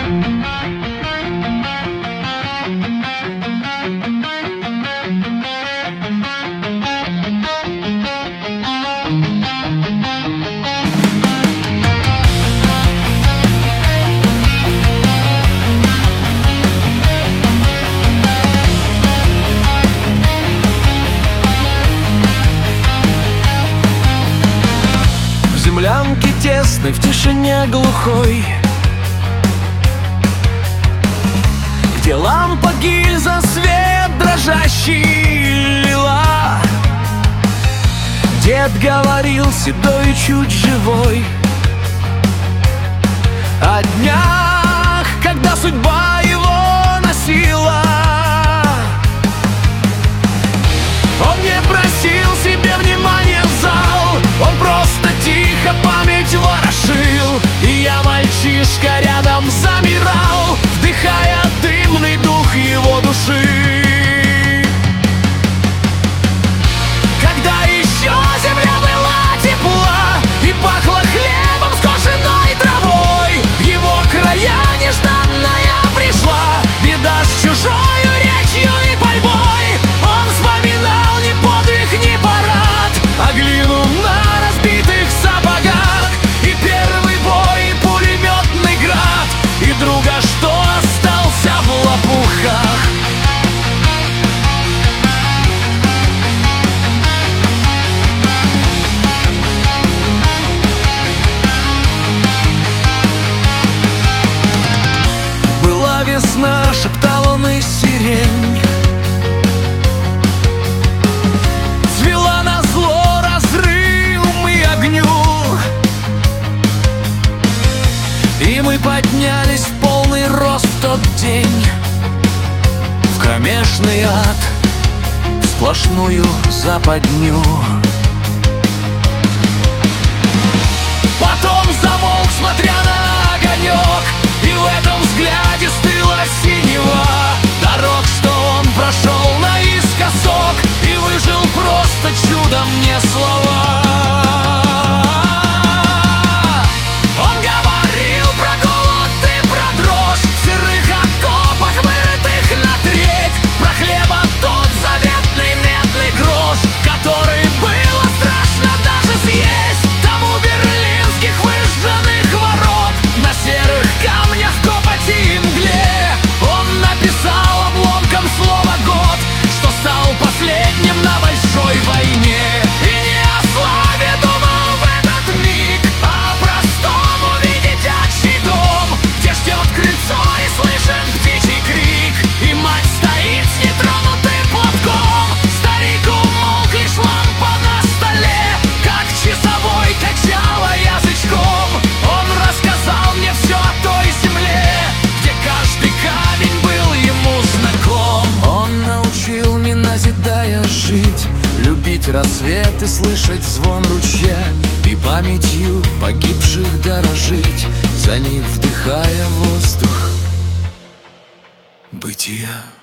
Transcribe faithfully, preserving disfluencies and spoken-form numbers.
В землянке тесной, в тишине глухой, где лампа гильза свет дрожащий лила, дед говорил седой и чуть живой о днях, когда судьба его носила. Он не просил себе внимания в зал, он просто тихо память ворошил. И я, мальчишка, рядом замирал, вдыхая дымный дух его души. Когда еще земля была тепла и пахла хлебом, скошенной травой, в его края нежданная пришла беда с чужою речью и пальбой. Он вспоминал ни подвиг, ни парад, а глину на разбитых сапогах, и первый бой, и пулеметный град, и друга, что остался в лопухах. Была весна, шептал он, и сирень цвела назло разрывом и огню. И мы поднялись в полный рост в тот день в кромешный ад, в сплошную западню. Потом замолк, смотря на огонек, и в этом взгляде стыла синева дорог, что он прошел наискосок и выжил просто чудом, не слова. Он говорил про голод и про дрожь в сырых окопах, вырытых на треть, про хлеба тот заветный медный грош, который было страшно даже съесть. Там у берлинских выжженных ворот на серых камнях копоти и мгле он написал обломком слова «год», что стал последним на большой войне. И не о славе думал в этот миг, а о простом увидеть отчий дом, где ждет крыльцо и слышен птичий крик, и мать стоит с нетронутым платком. Старик умолк, лишь лампа на столе как часовой качала язычком. Он рассказал мне все о той земле, где каждый камень был ему знаком. Он научил, не назидая, жить, любить рассвет и слышать звон ручья, и памятью погибших дорожить, за них вдыхая воздух бытия.